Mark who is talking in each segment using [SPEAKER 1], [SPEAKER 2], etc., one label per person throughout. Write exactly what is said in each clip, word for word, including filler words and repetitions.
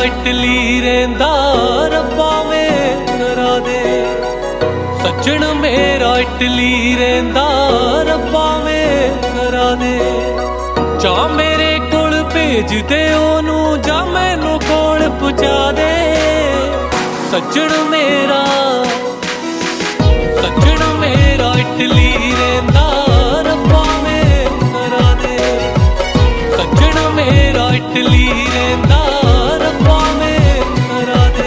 [SPEAKER 1] Italy रेंदा रब्बा में करा दे। सज्जन मेरा इटली रेंदा रब्बा में करा दे। जा मेरे कोल भेज दे ओनू, जा मैनू कोल पहुंचा दे। सज्जन मेरा सज्जन मेरा इटली रेंदा रब्बा में करा दे। सज्जन मेरा इटली रेंदा रब्बा में करा दे।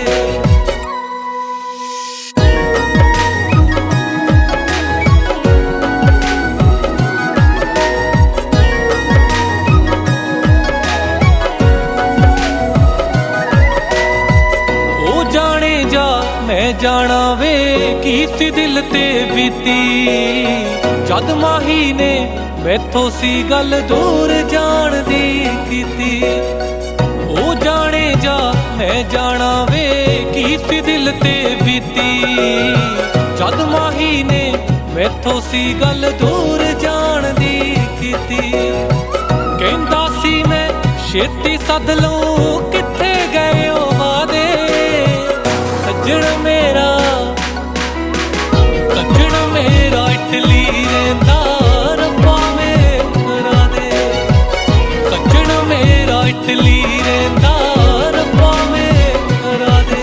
[SPEAKER 1] ओ जाने जा मैं जाना वे की सी दिल ते बीती। जद माही ने मैथों सी गल दूर जान दी कीती। ओ जाने जा मैं जाना वे की सी दिल ते बीती। जद माही ने मैथों सी गल दूर जान दी कीती। कहंदा सी मैं छेती सद लूं, किथे गए ओ वादे। सज्जन मेरा सज्जन मेरा इटली रेंदा रब्बा में करा दे। सज्जन मेरा इटली रेंदा रब्बा में करा दे।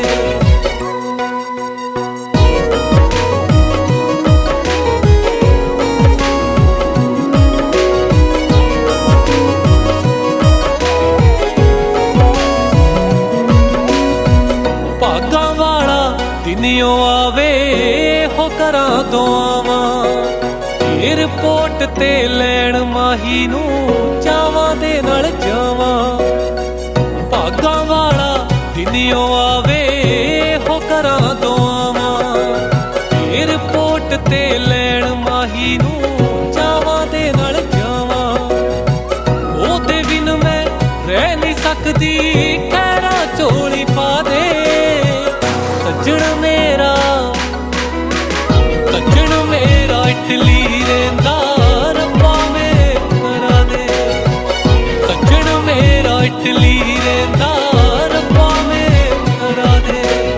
[SPEAKER 1] भागा वाला दिनियों आवे हो करा दुआवां। एयरपोर्ट ते लैण माही नू चावां दे नाल जावां। भागा वाला दिनियों आवे हो करा दुआवां। एयरपोर्ट ते लैण माही नू चावां दे नाल जावां। ओदे बिन मैं रह नहीं सकदी, खैरा झोली पा दे। सज्जन मेरा सज्जन मेरा इटली रेंदा रब्बा में करा दे। सज्जन मेरा इटली रेंदा रब्बा में करा दे।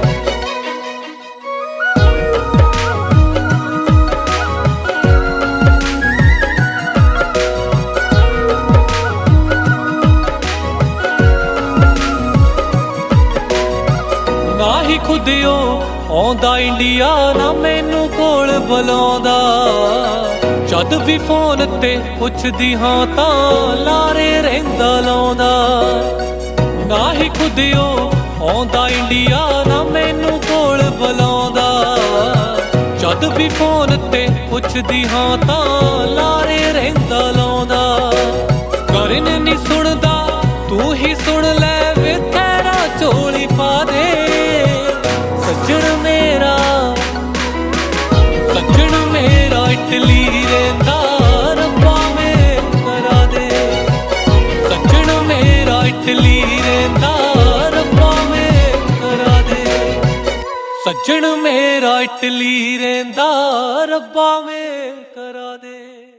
[SPEAKER 1] ना ही खुदियो आउंदा इंडिया, ना मैनू कोल बुलाउंदा। जद भी फोन ते पुछदी हां तां लारे रहिंदा लाउंदा। ना ही खुदियो आउंदा इंडिया, ना मैनू कोल बुलाउंदा। जद भी फोन ते पुछदी हां तां लारे रहिंदा लाउंदा। करन नहीं सुनदा तू ही सुन लै वे, खैरा झोली पा दे। सज्जन मेरा सज्जन मेरा इटली रेंदा रब्बा में करा दे। सज्जन मेरा इटली रेंदा रब्बा में करा दे। सज्जन मेरा इटली रेंदा रब्बा में करा दे।